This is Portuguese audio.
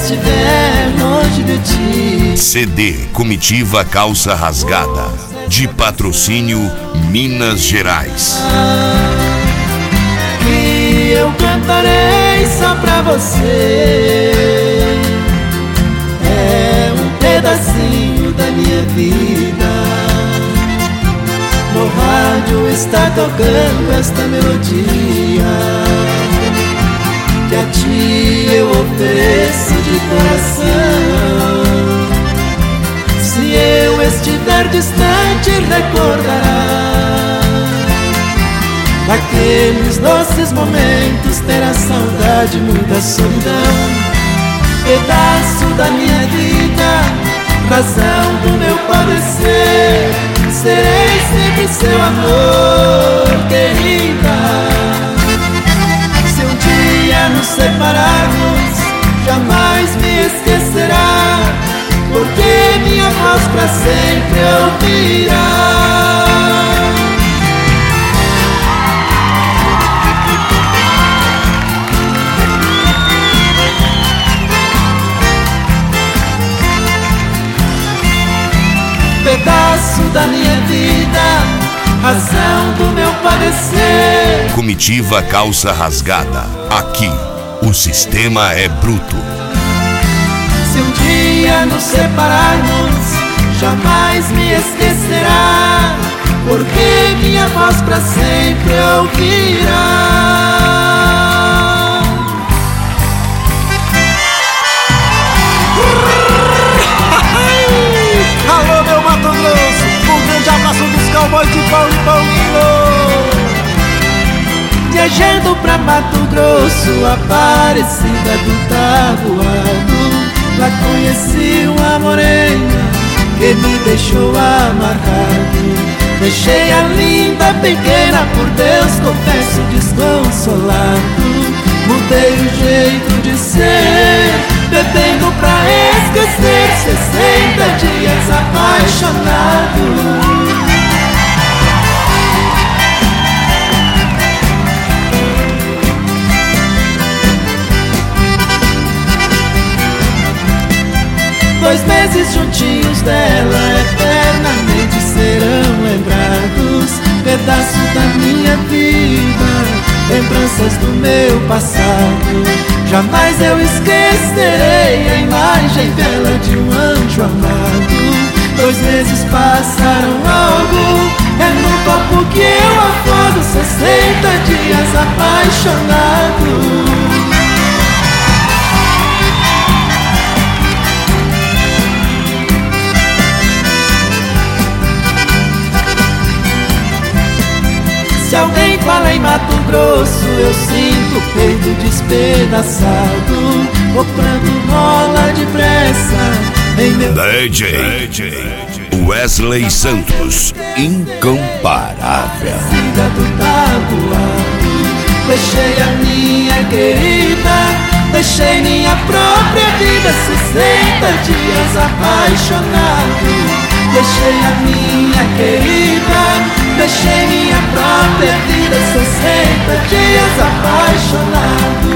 estiver longe de ti. CD Comitiva Calça Rasgada, de patrocínio Minas Gerais. Que eu cantarei só pra você. É um pedacinho da minha vida. No rádio está tocando esta melodia, que a ti eu ofereço de coração. Se eu estiver distante, recordará daqueles doces momentos, terá saudade, muita solidão. Pedaço da minha vida, razão do meu padecer, serei sempre seu amor, querida. Se um dia nos separarmos, jamais me esquecerá, porque minha voz pra sempre ouvirá. Pedaço da minha vida, razão do meu padecer. Comitiva Calça Rasgada. Aqui, o sistema é bruto. Se um dia nos separarmos, jamais me esquecerá, porque minha voz pra sempre ouvirá. Alô, meu Mato Grosso, um grande abraço dos cowboys de Paulo e Paulino. Viajando pra Mato Grosso, Aparecida do Taboado, lá conheci uma morena que me deixou amarrado. Deixei a linda pequena, por Deus confesso, desconsolado. Mudei o jeito de ser, bebendo pra esquecer, 60 dias apaixonado. Dois meses juntinhos dela, eternamente serão lembrados. Pedaço da minha vida, lembranças do meu passado. Jamais eu esquecerei a imagem bela de um anjo amado. 2 meses passaram logo, é no copo que eu afogo, 60 dias apaixonado. Se alguém fala em Mato Grosso, eu sinto o peito despedaçado. O pranto rola depressa em meu DJ Wesley Santos, incomparável. Vida do tabuado, deixei a minha querida, deixei minha própria vida, 60 dias apaixonado. Deixei a minha querida, deixei minha própria vida, 60 dias apaixonado.